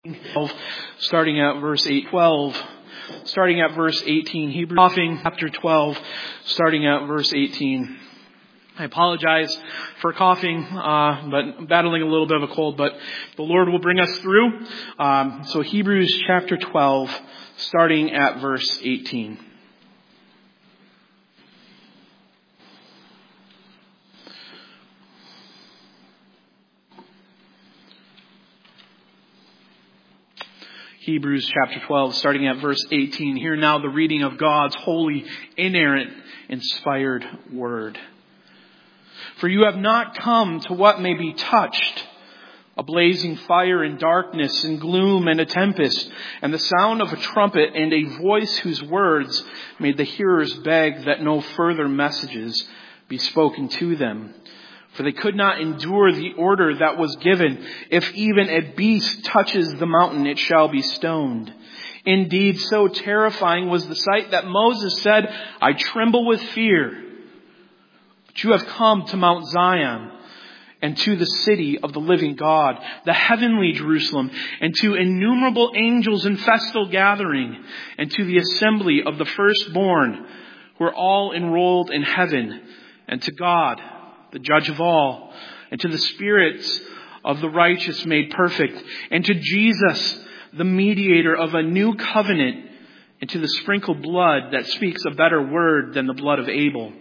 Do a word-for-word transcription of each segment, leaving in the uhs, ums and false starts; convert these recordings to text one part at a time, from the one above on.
starting at verse eight, twelve, starting at verse eighteen, Hebrews coughing, chapter twelve, starting at verse eighteen. I apologize for coughing, uh, but battling a little bit of a cold, but the Lord will bring us through. Um, so Hebrews chapter twelve, starting at verse eighteen. Hebrews chapter twelve, starting at verse eighteen. Hear now the reading of God's holy, inerrant, inspired word. For you have not come to what may be touched, a blazing fire and darkness and gloom and a tempest, and the sound of a trumpet and a voice whose words made the hearers beg that no further messages be spoken to them. For they could not endure the order that was given. If even a beast touches the mountain, it shall be stoned. Indeed, so terrifying was the sight that Moses said, I tremble with fear. But you have come to Mount Zion and to the city of the living God, the heavenly Jerusalem, and to innumerable angels in festal gathering, and to the assembly of the firstborn who are all enrolled in heaven, and to God, the judge of all, and to the spirits of the righteous made perfect, and to Jesus, the mediator of a new covenant, and to the sprinkled blood that speaks a better word than the blood of Abel.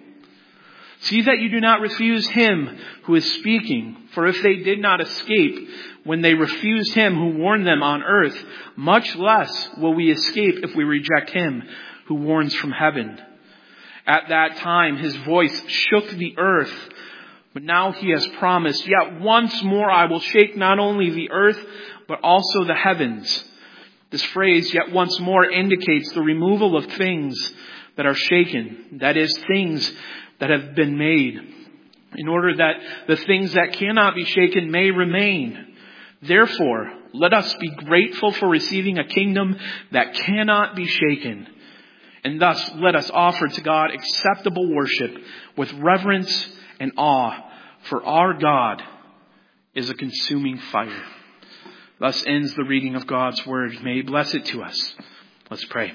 See that you do not refuse him who is speaking, for if they did not escape when they refused him who warned them on earth, much less will we escape if we reject him who warns from heaven. At that time his voice shook the earth, but now he has promised, yet once more I will shake not only the earth, but also the heavens. This phrase, yet once more, indicates the removal of things that are shaken. That is, things that have been made, in order that the things that cannot be shaken may remain. Therefore, let us be grateful for receiving a kingdom that cannot be shaken. And thus, let us offer to God acceptable worship with reverence and awe, for our God is a consuming fire. Thus ends the reading of God's word. May He bless it to us. Let's pray.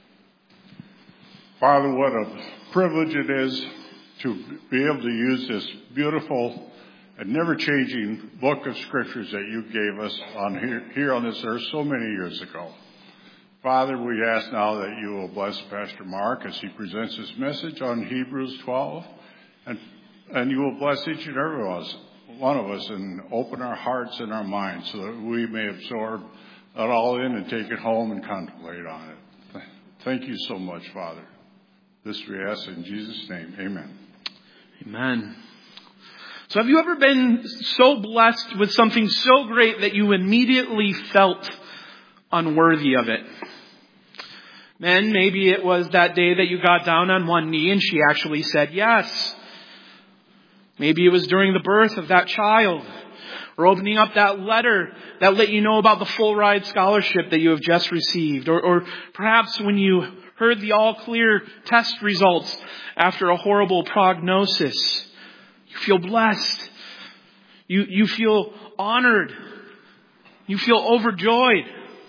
Father, what a privilege it is to be able to use this beautiful and never-changing book of scriptures that you gave us on here, here on this earth so many years ago. Father, we ask now that you will bless Pastor Mark as he presents his message on Hebrews twelve, and And you will bless each and every one of us, one of us and open our hearts and our minds so that we may absorb it all in and take it home and contemplate on it. Thank you so much, Father. This we ask in Jesus' name. Amen. Amen. So have you ever been so blessed with something so great that you immediately felt unworthy of it? Men, maybe it was that day that you got down on one knee and she actually said yes. Maybe it was during the birth of that child, or opening up that letter that let you know about the full ride scholarship that you have just received, or, or perhaps when you heard the all clear test results after a horrible prognosis. You feel blessed. You, you feel honored. You feel overjoyed.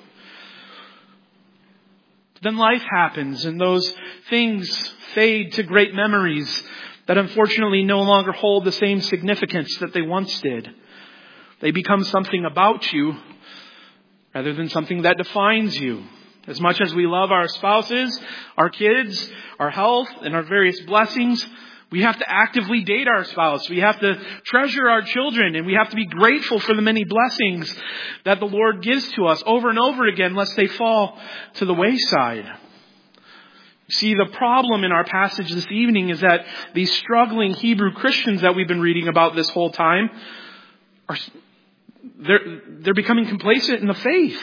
But then life happens and those things fade to great memories that unfortunately no longer hold the same significance that they once did. They become something about you rather than something that defines you. As much as we love our spouses, our kids, our health, and our various blessings, we have to actively date our spouse. We have to treasure our children, and we have to be grateful for the many blessings that the Lord gives to us over and over again, lest they fall to the wayside. See, the problem in our passage this evening is that these struggling Hebrew Christians that we've been reading about this whole time, are they're, they're becoming complacent in the faith.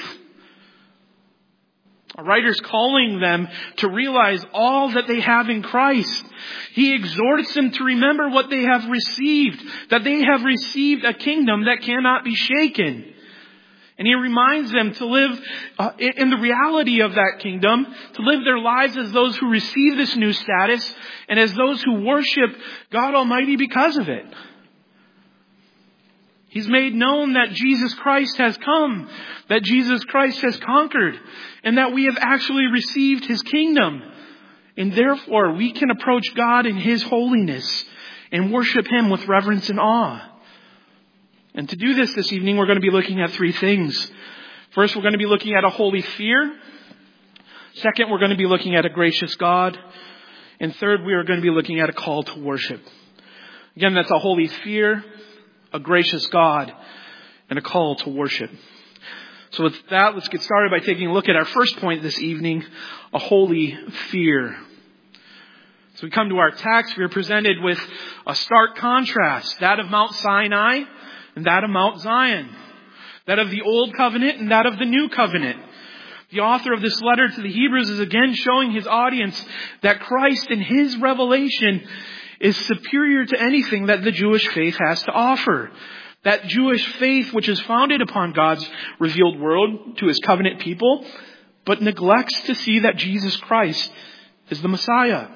Our writer's calling them to realize all that they have in Christ. He exhorts them to remember what they have received, that they have received a kingdom that cannot be shaken. And he reminds them to live uh, in the reality of that kingdom, to live their lives as those who receive this new status and as those who worship God Almighty because of it. He's made known that Jesus Christ has come, that Jesus Christ has conquered, and that we have actually received His kingdom. And therefore, we can approach God in His holiness and worship Him with reverence and awe. And to do this this evening, we're going to be looking at three things. First, we're going to be looking at a holy fear. Second, we're going to be looking at a gracious God. And third, we are going to be looking at a call to worship. Again, that's a holy fear, a gracious God, and a call to worship. So with that, let's get started by taking a look at our first point this evening, a holy fear. So we come to our text, we are presented with a stark contrast, that of Mount Sinai and that of Mount Zion, that of the Old Covenant and that of the New Covenant. The author of this letter to the Hebrews is again showing his audience that Christ in His revelation is superior to anything that the Jewish faith has to offer. That Jewish faith which is founded upon God's revealed word to His covenant people, but neglects to see that Jesus Christ is the Messiah.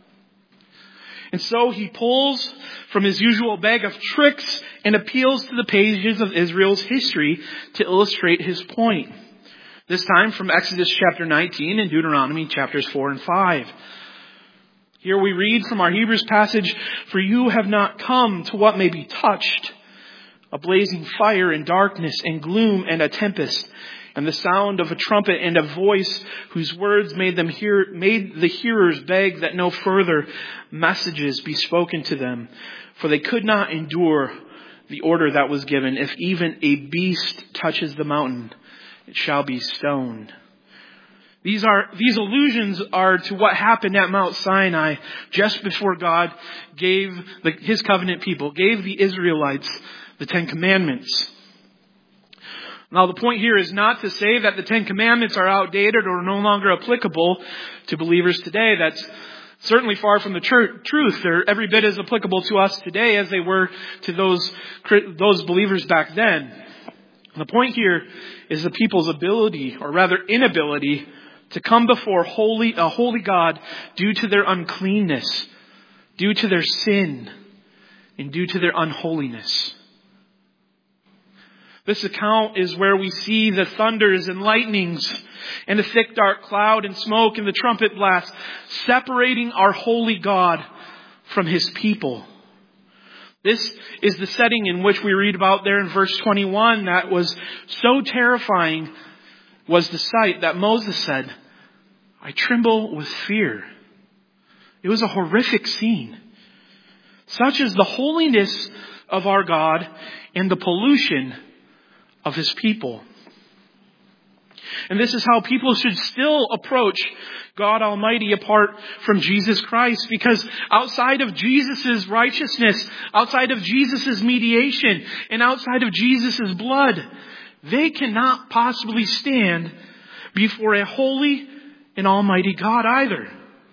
And so he pulls from his usual bag of tricks and appeals to the pages of Israel's history to illustrate his point. This time from Exodus chapter nineteen and Deuteronomy chapters four and five. Here we read from our Hebrews passage, "For you have not come to what may be touched, a blazing fire and darkness and gloom and a tempest, and the sound of a trumpet and a voice whose words made them hear, made the hearers beg that no further messages be spoken to them, for they could not endure the order that was given. If even a beast touches the mountain, it shall be stoned." These are, these allusions are to what happened at Mount Sinai just before God gave the, His covenant people, gave the Israelites the Ten Commandments. Now the point here is not to say that the Ten Commandments are outdated or no longer applicable to believers today. That's certainly far from the tr- truth. They're every bit as applicable to us today as they were to those, those believers back then. The point here is the people's ability, or rather inability, to come before holy, a holy God due to their uncleanness, due to their sin, and due to their unholiness. This account is where we see the thunders and lightnings and the thick dark cloud and smoke and the trumpet blast separating our holy God from His people. This is the setting in which we read about there in verse twenty-one that was so terrifying was the sight that Moses said, "I tremble with fear." It was a horrific scene. Such is the holiness of our God and the pollution of His people. And this is how people should still approach God Almighty apart from Jesus Christ. Because outside of Jesus' righteousness, outside of Jesus' mediation, and outside of Jesus' blood, they cannot possibly stand before a holy and almighty God either.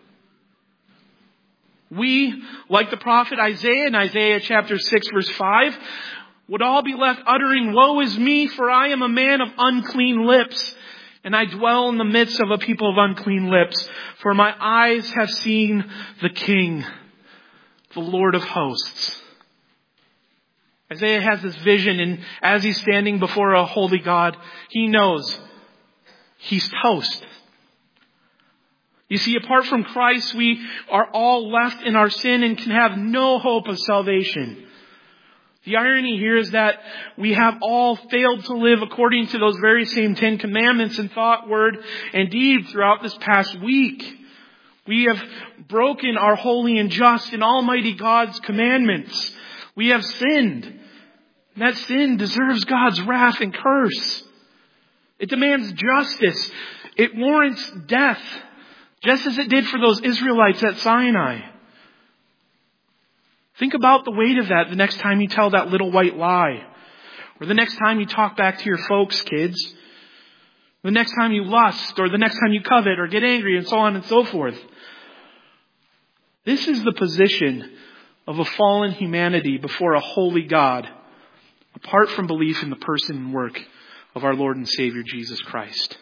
We, like the prophet Isaiah in Isaiah chapter six verse five, would all be left uttering, "Woe is me, for I am a man of unclean lips, and I dwell in the midst of a people of unclean lips. For my eyes have seen the King, the Lord of hosts." Isaiah has this vision, and as he's standing before a holy God, he knows he's toast. You see, apart from Christ, we are all left in our sin and can have no hope of salvation. The irony here is that we have all failed to live according to those very same Ten Commandments in thought, word, and deed throughout this past week. We have broken our holy and just and almighty God's commandments. We have sinned. And that sin deserves God's wrath and curse. It demands justice. It warrants death, just as it did for those Israelites at Sinai. Think about the weight of that the next time you tell that little white lie. Or the next time you talk back to your folks, kids. The next time you lust, or the next time you covet, or get angry, and so on and so forth. This is the position of a fallen humanity before a holy God, apart from belief in the person and work of our Lord and Savior Jesus Christ.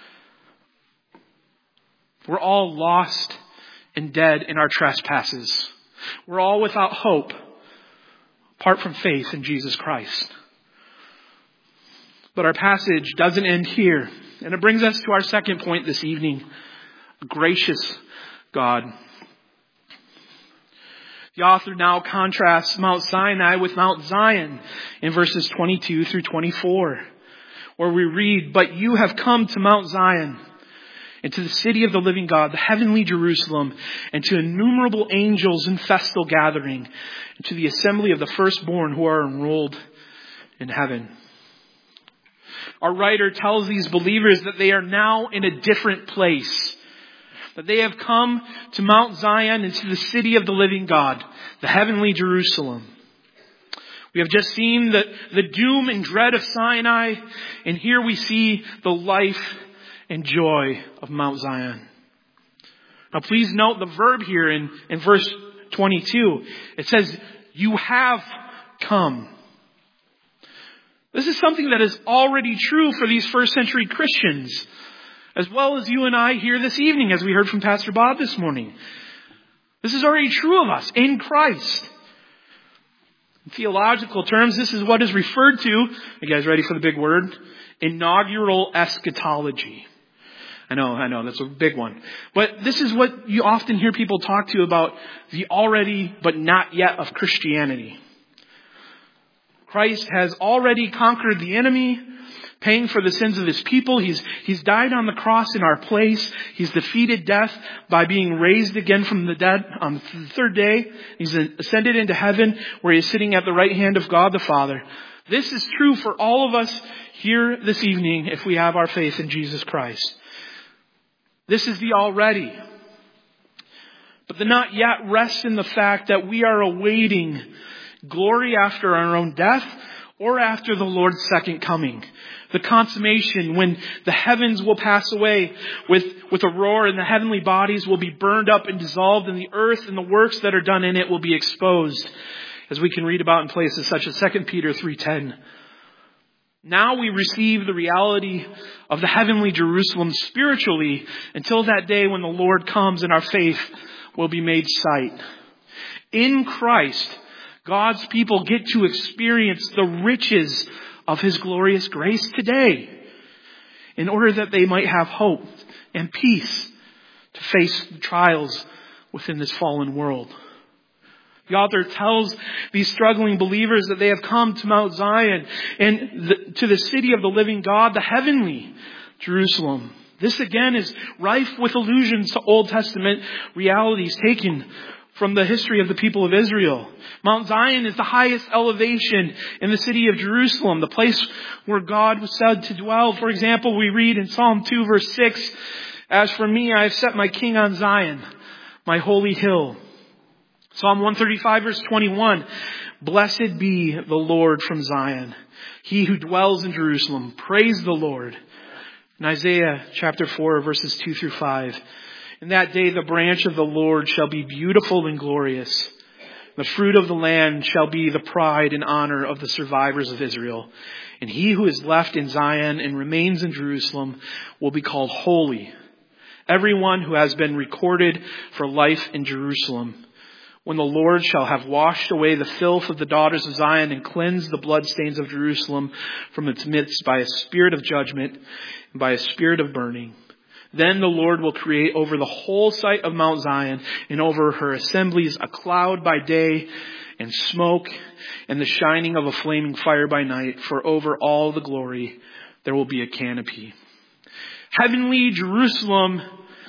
We're all lost and dead in our trespasses. We're all without hope apart from faith in Jesus Christ. But our passage doesn't end here. And it brings us to our second point this evening. A gracious God. The author now contrasts Mount Sinai with Mount Zion in verses twenty-two through twenty-four, where we read, "But you have come to Mount Zion, and to the city of the living God, the heavenly Jerusalem, and to innumerable angels in festal gathering, and to the assembly of the firstborn who are enrolled in heaven." Our writer tells these believers that they are now in a different place. That they have come to Mount Zion and to the city of the living God, the heavenly Jerusalem. We have just seen the, the doom and dread of Sinai, and here we see the life and joy of Mount Zion. Now please note the verb here in, in verse twenty-two. It says, "You have come." This is something that is already true for these first century Christians, as well as you and I here this evening, as we heard from Pastor Bob this morning. This is already true of us in Christ. In theological terms, this is what is referred to, are you guys ready for the big word? Inaugural eschatology. I know, I know, that's a big one. But this is what you often hear people talk to about the already but not yet of Christianity. Christ has already conquered the enemy, paying for the sins of his people. He's, he's died on the cross in our place. He's defeated death by being raised again from the dead on the third day. He's ascended into heaven where he is sitting at the right hand of God the Father. This is true for all of us here this evening if we have our faith in Jesus Christ. This is the already. But the not yet rests in the fact that we are awaiting glory after our own death or after the Lord's second coming. The consummation when the heavens will pass away with, with a roar and the heavenly bodies will be burned up and dissolved and the earth and the works that are done in it will be exposed, as we can read about in places such as Second Peter three ten. Now we receive the reality of the heavenly Jerusalem spiritually until that day when the Lord comes and our faith will be made sight. In Christ, God's people get to experience the riches of his glorious grace today in order that they might have hope and peace to face the trials within this fallen world. The author tells these struggling believers that they have come to Mount Zion and the, to the city of the living God, the heavenly Jerusalem. This again is rife with allusions to Old Testament realities taken from the history of the people of Israel. Mount Zion is the highest elevation in the city of Jerusalem, the place where God was said to dwell. For example, we read in Psalm two verse six, "As for me, I have set my king on Zion, my holy hill." Psalm one thirty-five verse twenty-one, "Blessed be the Lord from Zion, he who dwells in Jerusalem. Praise the Lord." In Isaiah chapter four verses two through five, "In that day the branch of the Lord shall be beautiful and glorious. The fruit of the land shall be the pride and honor of the survivors of Israel. And he who is left in Zion and remains in Jerusalem will be called holy. Everyone who has been recorded for life in Jerusalem. When the Lord shall have washed away the filth of the daughters of Zion and cleansed the bloodstains of Jerusalem from its midst by a spirit of judgment and by a spirit of burning. Then the Lord will create over the whole site of Mount Zion and over her assemblies a cloud by day and smoke and the shining of a flaming fire by night. For over all the glory there will be a canopy." Heavenly Jerusalem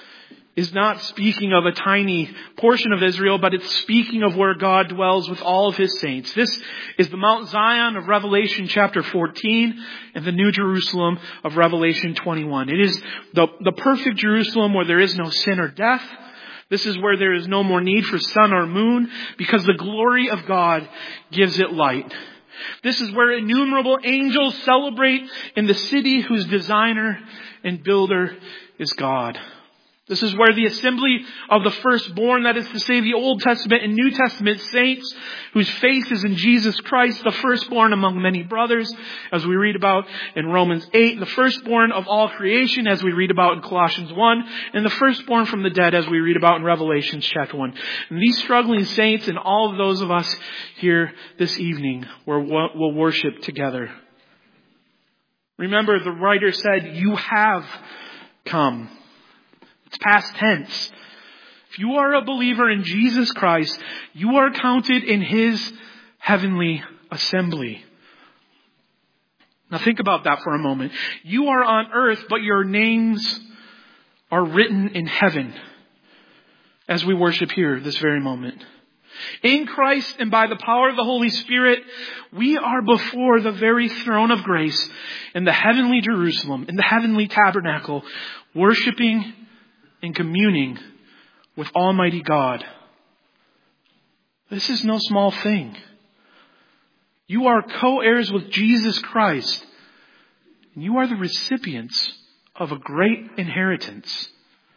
is not speaking of a tiny portion of Israel, but it's speaking of where God dwells with all of his saints. This is the Mount Zion of Revelation chapter fourteen and the New Jerusalem of Revelation twenty-one. It is the, the perfect Jerusalem where there is no sin or death. This is where there is no more need for sun or moon because the glory of God gives it light. This is where innumerable angels celebrate in the city whose designer and builder is God. This is where the assembly of the firstborn, that is to say the Old Testament and New Testament saints, whose faith is in Jesus Christ, the firstborn among many brothers, as we read about in Romans eight, the firstborn of all creation, as we read about in Colossians one, and the firstborn from the dead, as we read about in Revelation chapter one. And these struggling saints and all of those of us here this evening will worship together. Remember, the writer said, you have come. It's past tense. If you are a believer in Jesus Christ, you are counted in His heavenly assembly. Now think about that for a moment. You are on earth, but your names are written in heaven as we worship here this very moment. In Christ and by the power of the Holy Spirit, we are before the very throne of grace in the heavenly Jerusalem, in the heavenly tabernacle, worshiping and communing with Almighty God. This is no small thing. You are co-heirs with Jesus Christ, and you are the recipients of a great inheritance.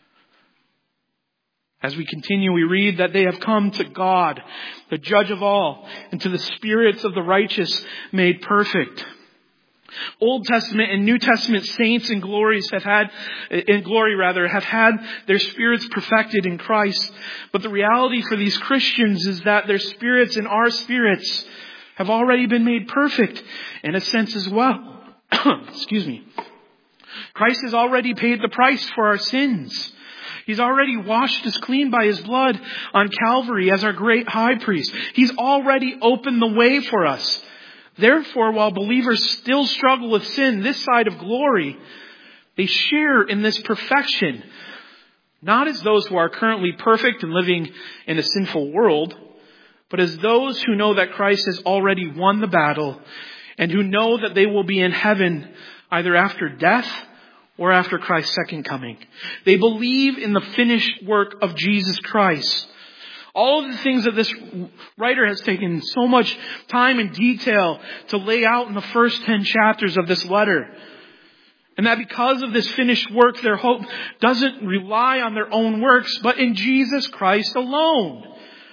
As we continue, we read that they have come to God, the judge of all, and to the spirits of the righteous made perfect. Old Testament and New Testament saints and glories have had, in glory rather, have had their spirits perfected in Christ. But the reality for these Christians is that their spirits and our spirits have already been made perfect in a sense as well. Excuse me. Christ has already paid the price for our sins. He's already washed us clean by His blood on Calvary as our great high priest. He's already opened the way for us. Therefore, while believers still struggle with sin this side of glory, they share in this perfection, not as those who are currently perfect and living in a sinful world, but as those who know that Christ has already won the battle and who know that they will be in heaven either after death or after Christ's second coming. They believe in the finished work of Jesus Christ. All of the things that this writer has taken so much time and detail to lay out in the first ten chapters of this letter. And that because of this finished work, their hope doesn't rely on their own works, but in Jesus Christ alone.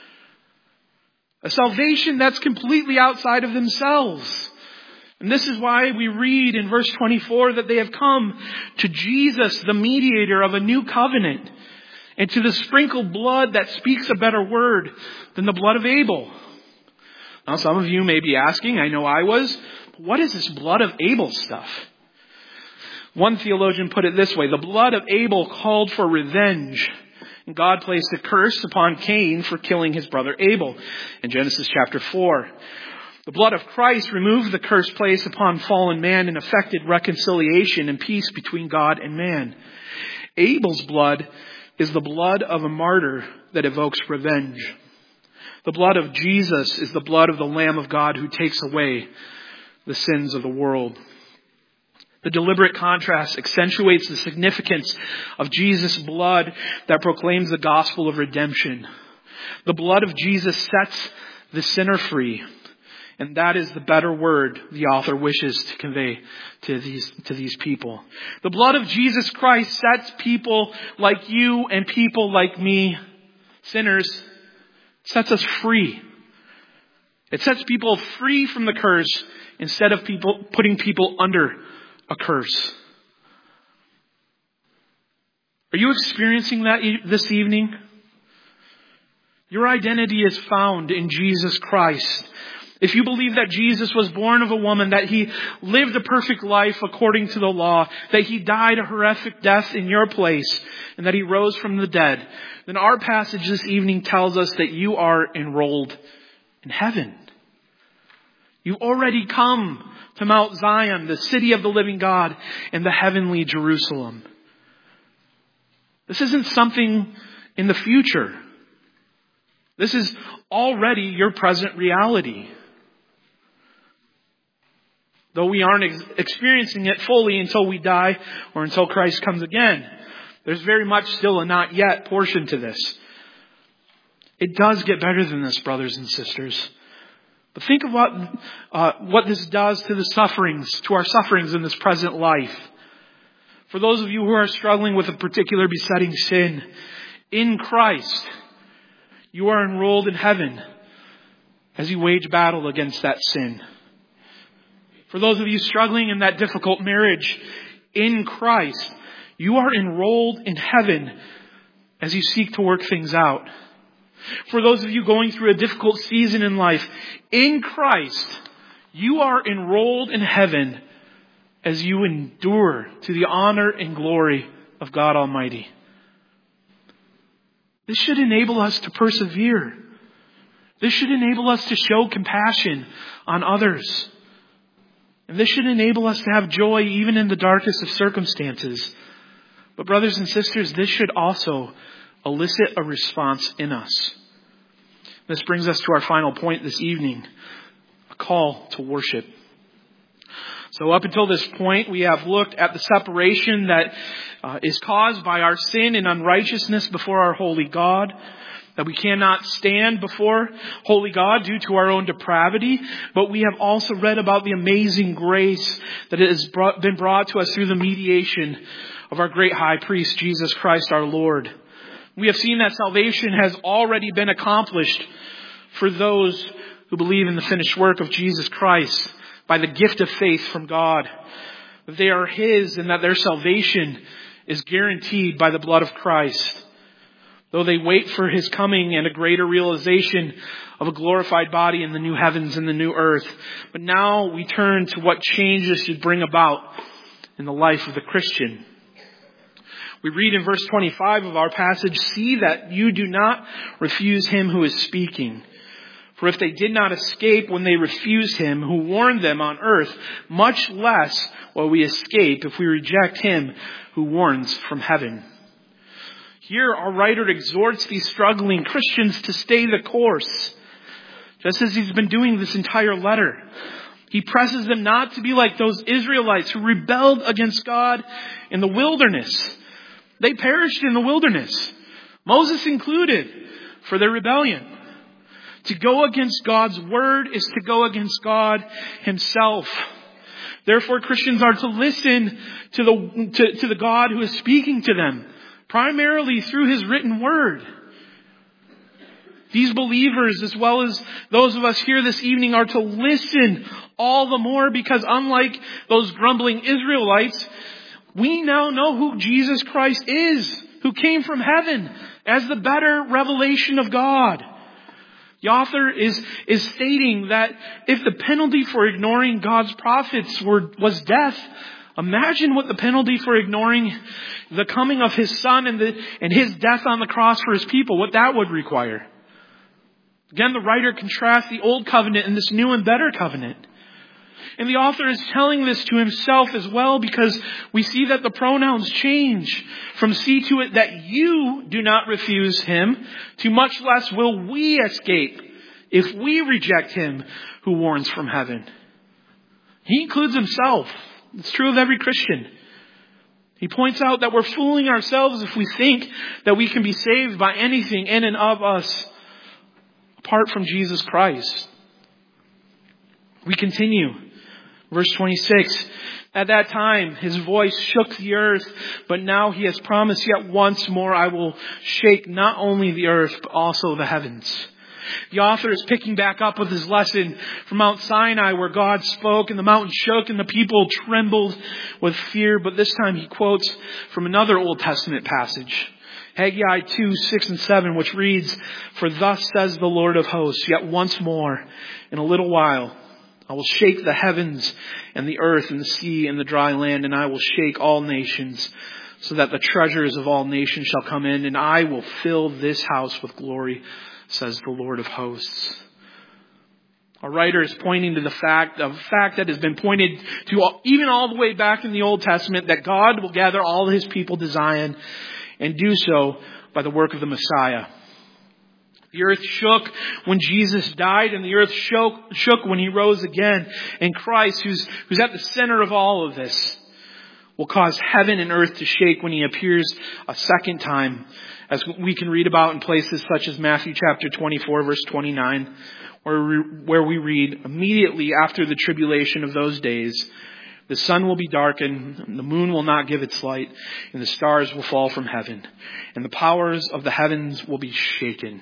A salvation that's completely outside of themselves. And this is why we read in verse twenty-four that they have come to Jesus, the mediator of a new covenant, and to the sprinkled blood that speaks a better word than the blood of Abel. Now some of you may be asking, I know I was, what is this blood of Abel stuff? One theologian put it this way: the blood of Abel called for revenge. And God placed a curse upon Cain for killing his brother Abel in Genesis chapter four. The blood of Christ removed the curse placed upon fallen man and effected reconciliation and peace between God and man. Abel's blood is the blood of a martyr that evokes revenge. The blood of Jesus is the blood of the Lamb of God who takes away the sins of the world. The deliberate contrast accentuates the significance of Jesus' blood that proclaims the gospel of redemption. The blood of Jesus sets the sinner free. And that is the better word the author wishes to convey to these, to these people. The blood of Jesus Christ sets people like you and people like me, sinners, sets us free. It sets people free from the curse instead of people putting people under a curse. Are you experiencing that e- this evening? Your identity is found in Jesus Christ. If you believe that Jesus was born of a woman, that He lived a perfect life according to the law, that He died a horrific death in your place, and that He rose from the dead, then our passage this evening tells us that you are enrolled in heaven. You've already come to Mount Zion, the city of the living God, and the heavenly Jerusalem. This isn't something in the future. This is already your present reality. Though we aren't ex- experiencing it fully until we die or until Christ comes again. There's very much still a not yet portion to this. It does get better than this, brothers and sisters. But think of what, uh, what this does to the sufferings, to our sufferings in this present life. For those of you who are struggling with a particular besetting sin, in Christ, you are enrolled in heaven as you wage battle against that sin. For those of you struggling in that difficult marriage, in Christ, you are enrolled in heaven as you seek to work things out. For those of you going through a difficult season in life, in Christ, you are enrolled in heaven as you endure to the honor and glory of God Almighty. This should enable us to persevere. This should enable us to show compassion on others. And this should enable us to have joy even in the darkest of circumstances. But brothers and sisters, this should also elicit a response in us. This brings us to our final point this evening, a call to worship. So up until this point, we have looked at the separation that uh, is caused by our sin and unrighteousness before our holy God, that we cannot stand before holy God due to our own depravity, but we have also read about the amazing grace that has brought, been brought to us through the mediation of our great high priest, Jesus Christ our Lord. We have seen that salvation has already been accomplished for those who believe in the finished work of Jesus Christ by the gift of faith from God. That they are His and that their salvation is guaranteed by the blood of Christ. Though they wait for His coming and a greater realization of a glorified body in the new heavens and the new earth. But now we turn to what change this should bring about in the life of the Christian. We read in verse twenty-five of our passage, "See that you do not refuse Him who is speaking. For if they did not escape when they refused Him who warned them on earth, much less will we escape if we reject Him who warns from heaven." Here our writer exhorts these struggling Christians to stay the course, just as he's been doing this entire letter. He presses them not to be like those Israelites who rebelled against God in the wilderness. They perished in the wilderness, Moses included, for their rebellion. To go against God's word is to go against God Himself. Therefore, Christians are to listen to the, to, to the God who is speaking to them, primarily through His written word. These believers, as well as those of us here this evening, are to listen all the more because unlike those grumbling Israelites, we now know who Jesus Christ is, who came from heaven as the better revelation of God. The author is, is stating that if the penalty for ignoring God's prophets were, was death, imagine what the penalty for ignoring the coming of His Son and, the, and His death on the cross for His people, what that would require. Again, the writer contrasts the old covenant and this new and better covenant. And the author is telling this to himself as well because we see that the pronouns change from see to it that you do not refuse Him to much less will we escape if we reject Him who warns from heaven. He includes himself. It's true of every Christian. He points out that we're fooling ourselves if we think that we can be saved by anything in and of us apart from Jesus Christ. We continue. Verse twenty-six, "At that time His voice shook the earth, but now He has promised, yet once more I will shake not only the earth, but also the heavens." The author is picking back up with his lesson from Mount Sinai where God spoke and the mountain shook and the people trembled with fear. But this time he quotes from another Old Testament passage, Haggai two, six and seven, which reads, "For thus says the Lord of hosts, yet once more, in a little while, I will shake the heavens and the earth and the sea and the dry land, and I will shake all nations, so that the treasures of all nations shall come in, and I will fill this house with glory, says the Lord of hosts." Our writer is pointing to the fact, of fact that has been pointed to all, even all the way back in the Old Testament, that God will gather all His people to Zion and do so by the work of the Messiah. The earth shook when Jesus died, and the earth shook, shook when He rose again. And Christ, who's, who's at the center of all of this, will cause heaven and earth to shake when He appears a second time, as we can read about in places such as Matthew chapter twenty-four, verse twenty-nine, where we, where we read, "Immediately after the tribulation of those days, the sun will be darkened, and the moon will not give its light, and the stars will fall from heaven, and the powers of the heavens will be shaken."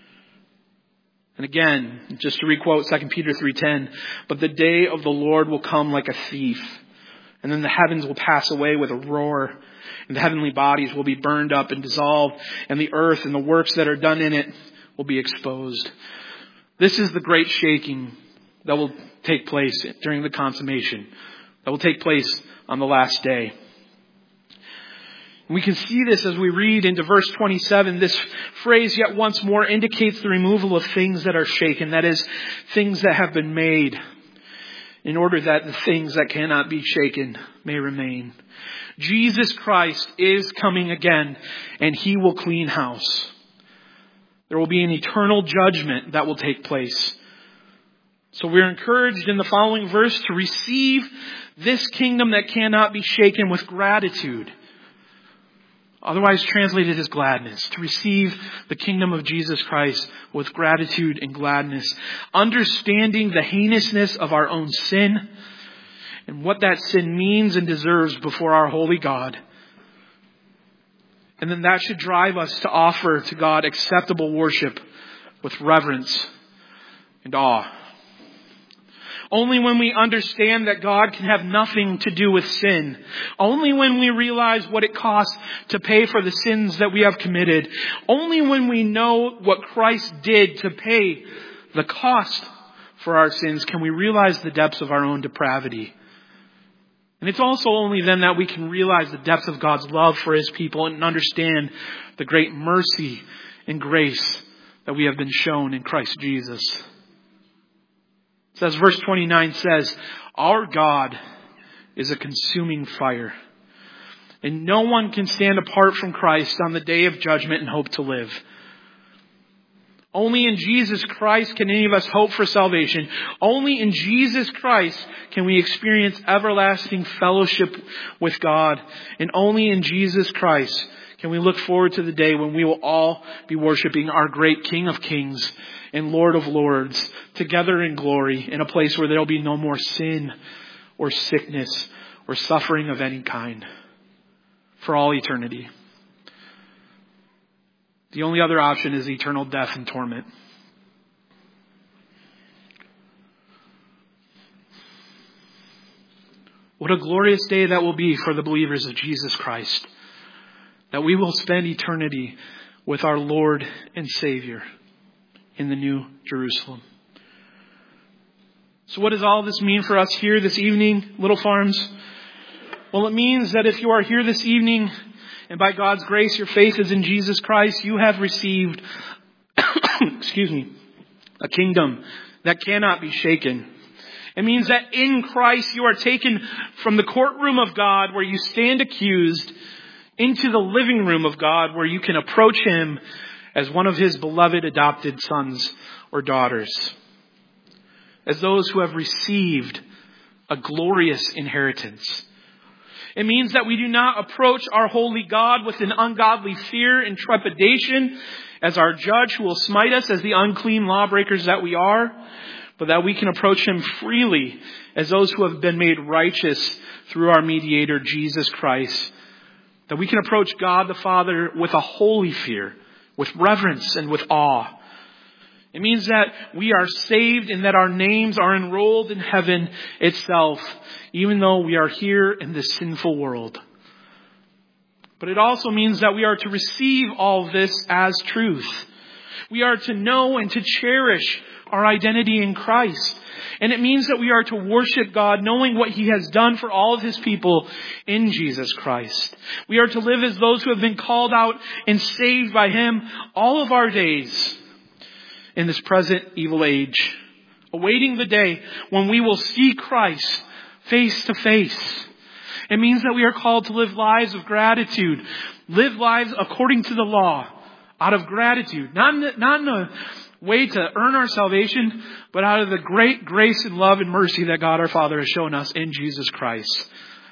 And again, just to requote Second Peter three ten, "But the day of the Lord will come like a thief, and then the heavens will pass away with a roar, and the heavenly bodies will be burned up and dissolved, and the earth and the works that are done in it will be exposed." This is the great shaking that will take place during the consummation that will take place on the last day. We can see this as we read into verse twenty-seven. This phrase yet once more indicates the removal of things that are shaken. That is, things that have been made, in order that the things that cannot be shaken may remain. Jesus Christ is coming again, and He will clean house. There will be an eternal judgment that will take place. So we're encouraged in the following verse to receive this kingdom that cannot be shaken with gratitude. Otherwise translated as gladness. To receive the kingdom of Jesus Christ with gratitude and gladness. Understanding the heinousness of our own sin and what that sin means and deserves before our holy God. And then that should drive us to offer to God acceptable worship with reverence and awe. Only when we understand that God can have nothing to do with sin, only when we realize what it costs to pay for the sins that we have committed, only when we know what Christ did to pay the cost for our sins, can we realize the depths of our own depravity. And it's also only then that we can realize the depth of God's love for His people and understand the great mercy and grace that we have been shown in Christ Jesus. As verse twenty-nine says, our God is a consuming fire, and no one can stand apart from Christ on the day of judgment and hope to live. Only in Jesus Christ can any of us hope for salvation. Only in Jesus Christ can we experience everlasting fellowship with God. And only in Jesus Christ can we look forward to the day when we will all be worshiping our great King of Kings and Lord of Lords together in glory, in a place where there will be no more sin or sickness or suffering of any kind for all eternity. The only other option is eternal death and torment. What a glorious day that will be for the believers of Jesus Christ, that we will spend eternity with our Lord and Savior in the New Jerusalem. So what does all this mean for us here this evening, Little Farms? Well, it means that if you are here this evening and by God's grace your faith is in Jesus Christ, you have received, excuse me, a kingdom that cannot be shaken. It means that in Christ you are taken from the courtroom of God where you stand accused into the living room of God where you can approach Him as one of His beloved adopted sons or daughters. As those who have received a glorious inheritance. It means that we do not approach our holy God with an ungodly fear and trepidation as our judge who will smite us as the unclean lawbreakers that we are, but that we can approach Him freely as those who have been made righteous through our mediator, Jesus Christ. That we can approach God the Father with a holy fear, with reverence and with awe. It means that we are saved and that our names are enrolled in heaven itself, even though we are here in this sinful world. But it also means that we are to receive all of this as truth. We are to know and to cherish our identity in Christ. And it means that we are to worship God knowing what He has done for all of His people in Jesus Christ. We are to live as those who have been called out and saved by Him all of our days in this present evil age, awaiting the day when we will see Christ face to face. It means that we are called to live lives of gratitude, live lives according to the law, out of gratitude, not in, the, not in a way to earn our salvation, but out of the great grace and love and mercy that God our Father has shown us in Jesus Christ.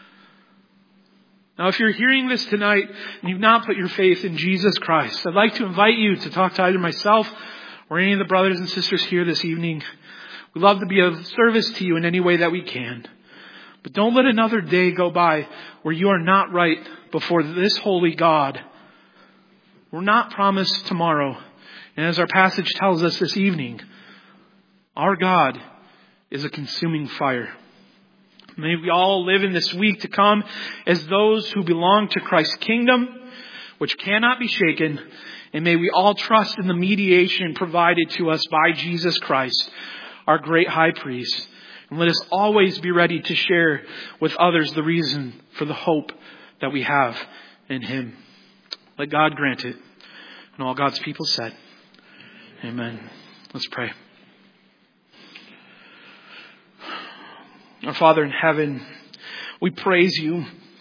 Now, if you're hearing this tonight and you've not put your faith in Jesus Christ, I'd like to invite you to talk to either myself or any of the brothers and sisters here this evening. We'd love to be of service to you in any way that we can. But don't let another day go by where you are not right before this holy God. We're not promised tomorrow. And as our passage tells us this evening, our God is a consuming fire. May we all live in this week to come as those who belong to Christ's kingdom, which cannot be shaken. And may we all trust in the mediation provided to us by Jesus Christ, our great high priest, And let us always be ready to share with others the reason for the hope that we have in Him. Let God grant it. And all God's people said, amen. Let's pray. Our Father in heaven, we praise you,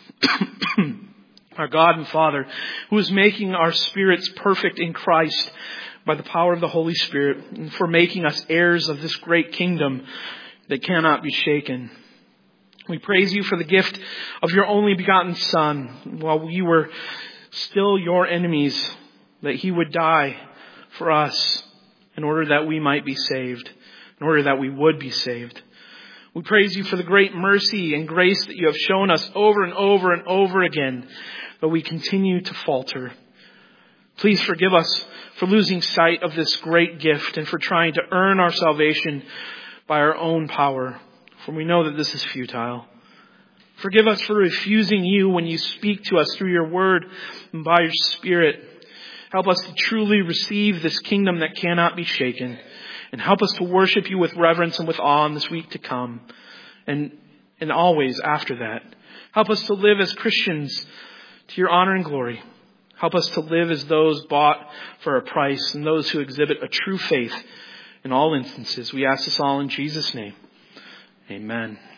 our God and Father, who is making our spirits perfect in Christ by the power of the Holy Spirit, and for making us heirs of this great kingdom that cannot be shaken. We praise you for the gift of your only begotten Son, while we were still your enemies, that He would die for us in order that we might be saved, in order that we would be saved. We praise you for the great mercy and grace that you have shown us over and over and over again, but we continue to falter. Please forgive us for losing sight of this great gift and for trying to earn our salvation by our own power, for we know that this is futile. Forgive us for refusing you when you speak to us through your word and by your Spirit. Help us to truly receive this kingdom that cannot be shaken. And help us to worship you with reverence and with awe in this week to come. And, and always after that. Help us to live as Christians to your honor and glory. Help us to live as those bought for a price and those who exhibit a true faith in all instances. We ask this all in Jesus' name. Amen.